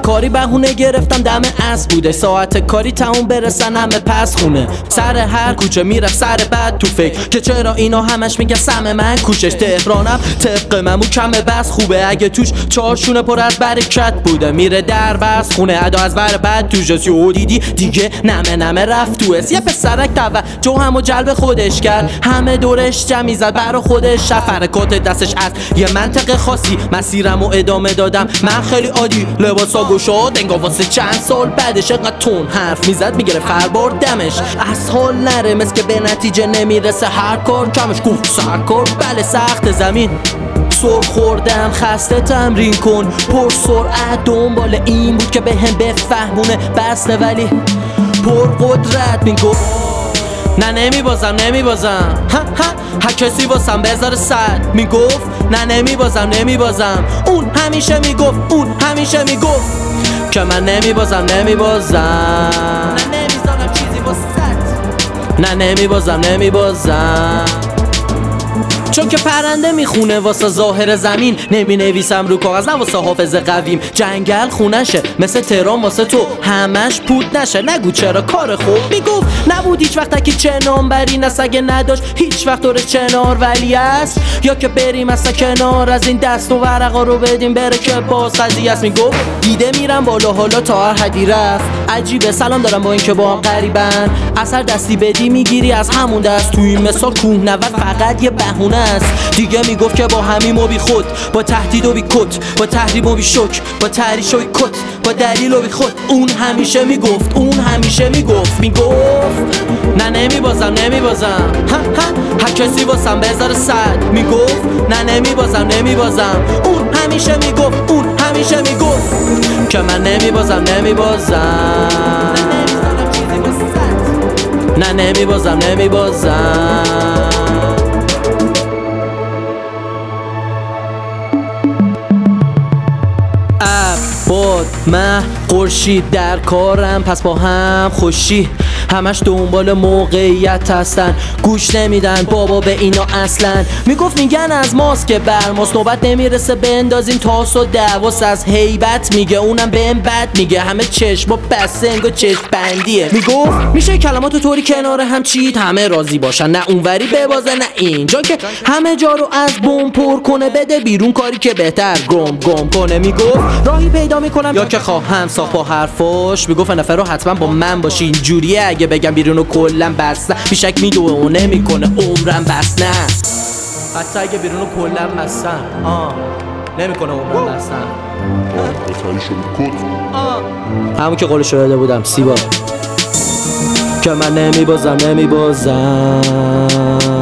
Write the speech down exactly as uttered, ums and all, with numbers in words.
کاری بهونه گرفتم دم از بوده، ساعت کاری تموم برسن همه پس خونه. سر هر کوچه میرفت سر بد تو فکر که چرا اینا همش میگه سم من کوشش. تهرانم طبق ممو کمه بس خوبه، اگه توش چارشونه پر از برکت بوده. میره در بس خونه ادا از ور بد توش یو دیدی دیگه نمه نمه رفت تو اس. یه پسرک توجه همو جلب خودش کرد، همه دورش جمعی زد برا خودش. حرکات دستش از یه منطقه خاصی مسیرمو ادامه دادم. من خیلی عادی لباسا گشاد انگار واسه چند سال بعدش انقدر تون حرف میزد میگیره فربار دمش. از حال نره مثل که به نتیجه نمیرسه هر کار کمش گفت سر کار. بله سخت زمین سر خوردم خسته تمرین کن پر سرعت دنبال این بود که به هم بفهمونه بسته ولی پر قدرت میگفت نه نمیبازم نمیبازم ها ها هر کسی واسم بذاره صد میگفت نه نمیبازم نمیبازم. اون همیشه میگفت اون همیشه میگفت که من نمیبازم نمیبازم نه نمیذارم چیزی واسط نه نمیبازم نمیبازم. چون که پرنده میخونه واسه ظاهر زمین، نمی نویسم رو کاغذ نه واسه حافظه قویم. جنگل خونشه مثل تهران واسه تو همش پود نشه. نگو چرا کار خوب میگفت نبود هیچ وقت که چنان بری نه سگه نداشت هیچ وقت دور چنار ولی است یا که بریم اصلا کنار از این دست و ورقا رو بدیم بره که باز قضیه است. میگفت دیده میرم بالا حالا تا هر حدی رفت عجیبه سلام دارم با این که با هم قریبن. اثر دستی بدی میگیری از همون دست تو این مثال کوهنورد فقط یه بهونه است دیگه. میگفت که با همین و بی خود با تهدید و بی کت با تحریم و بی شک با تحریش و بی کت با دلیل و بی خود اون همیشه میگفت اون همیشه میگفت میگفت نه نمیبازم نمیبازم ها ها هر کسی واسم بذاره صد میگفت نه نمیبازم نمیبازم. اون همیشه میگفت اون همیشه میگفت که من نمیبازم نمیبازم نه نمیبازم نمیبازم. باد مه خورشید در کارم پس با هم خوشی همش دنبال موقعیت هستن گوش نمیدن بابا به اینا اصلا. میگفت میگن از ماست که بر ماست نوبت نمیرسه بندازیم تاس و دعواس از هیبت میگه اونم بهم بد میگه همه چشم و بسته انگار چشم بندیه. میگفت میشه کلماتو طوری کنار هم چید همه راضی باشن نه اونوری ببازه نه اینجا که همه جا رو از بم پر کنه بده بیرون کاری که بهتر گم گم کنه. میگفت راهی پیدا میکنم یا که خواهم ساخت با حرفاش. میگفت نفر رو حتما با من باشی اینجوریه اگه بگم بیرونو کلن بسته بیشک میدوه و نمیکنه عمرم بس نه حتی اگه بیرونو کلن بستم آه نمیکنه عمرم بستم همون که قولشو داده بودم سیبا که من نمیبازم نمیبازم